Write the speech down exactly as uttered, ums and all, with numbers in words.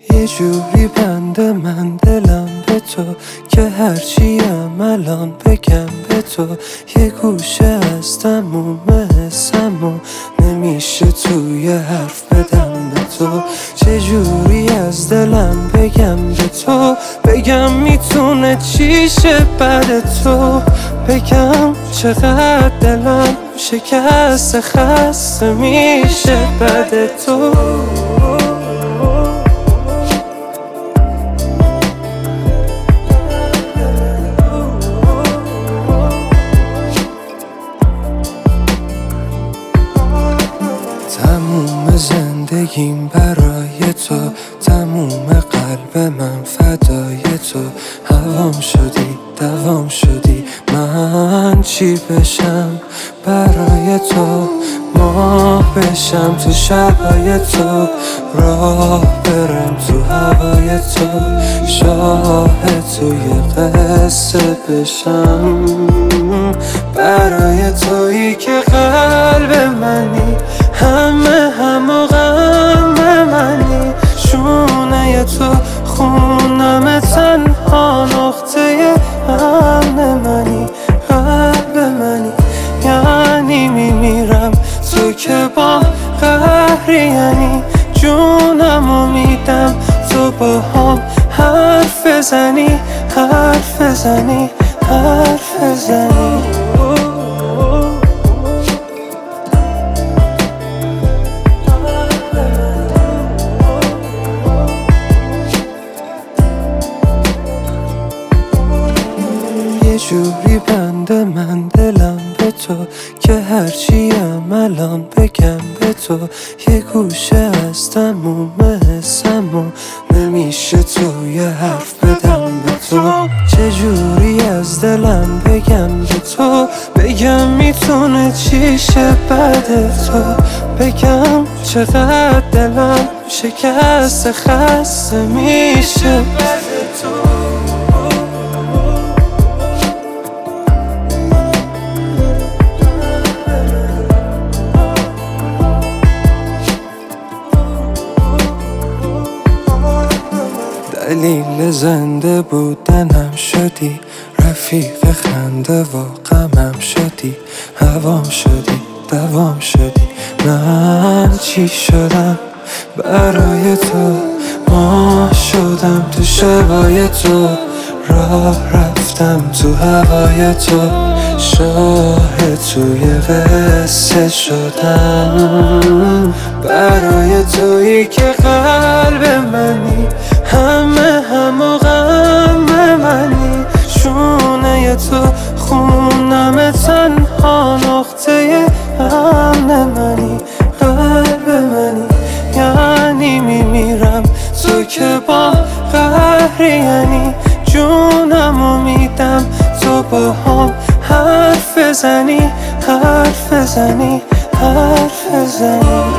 یه جوری بنده من دلم به تو که هرچیم الان بگم به تو یه گوشه از تموم حسم و نمیشه توی حرف بدم به تو. چجوری از دلم بگم به تو، بگم میتونه چی شه بعد تو، بگم چقدر دلم شکست خسته میشه بعد تو. تموم زندگیم برای تو، تموم قلب من فدای تو. هوام شدی دوام شدی، من چی بشم برای تو، ماه بشم تو شبای تو، راه برم تو هوای تو، شاهد توی قصه بشم برای تویی که قلب منی، همه هم و غم منی، شونه تو خونم تنها نقطه امن منی، قلب منی، یعنی میمیرم تو که با قهری، یعنی جونمو میدم تو با هم حرف بزنی حرف بزنی حرف بزنی. یه جوری بنده من دلم به تو که هرچیم الان بگم به تو یه گوشه از تموم حسم و نمیشه توی حرف بدم به تو. چجوری از دلم بگم به تو، بگم میتونه چی شه بعد تو، بگم چقدر دلم شکست خسته میشه بعد تو. دلیل زنده بودنم شدی، رفیق خنده و غمم شدی، هوام شدی دوام شدی، من چی شدم برای تو، ماه شدم تو شبای تو، راه رفتم تو هوای تو، شاهد توی قصه شدم برای تویی که قلب منی، همه هم و غم منی، شونه تو خونم تنها نقطه امن منی، قلب منی، یعنی میمیرم تو که با قهری، یعنی جونمو میدم تو با هم حرف بزنی حرف بزنی حرف بزنی.